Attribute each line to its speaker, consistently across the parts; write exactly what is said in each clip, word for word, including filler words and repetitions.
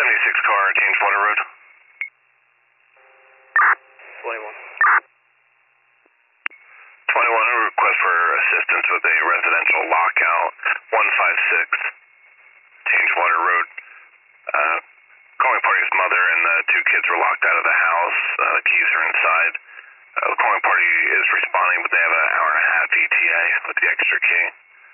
Speaker 1: seventy-six car, change Water Road.
Speaker 2: twenty-one.
Speaker 1: twenty-one, a request for assistance with a residential lockout, one five six, change Water Road. Uh, calling party's mother and the two kids were locked out of the house. Uh, the keys are inside. Uh, the calling party is responding, but they have an hour and a half E T A with the extra key.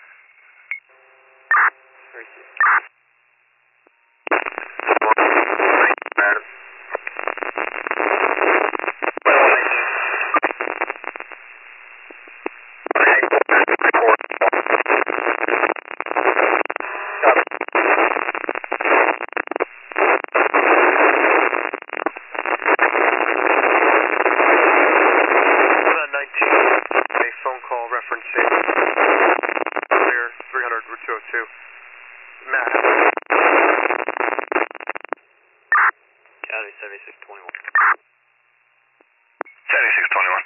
Speaker 2: Madam. A phone call referencing clear three hundred Route two oh two. Matt. County seventy-six twenty-one.
Speaker 1: seventy-six twenty-one.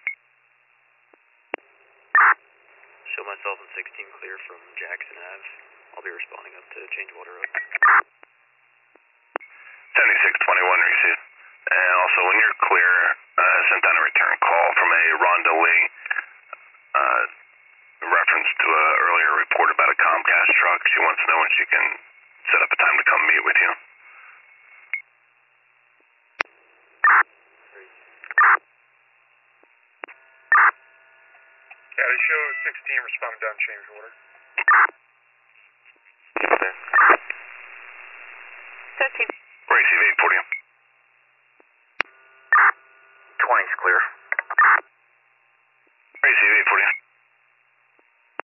Speaker 2: Show myself in sixteen clear from Jackson Ave. I'll be responding up to change Water Road.
Speaker 1: seventy-six twenty-one received. And also, when you're clear, uh, sent down a return call from a Rhonda Lee, uh, reference to a earlier report about a Comcast truck. She wants to know when she can set up a time to come meet with you.
Speaker 3: County show sixteen responding down change order.
Speaker 1: Okay.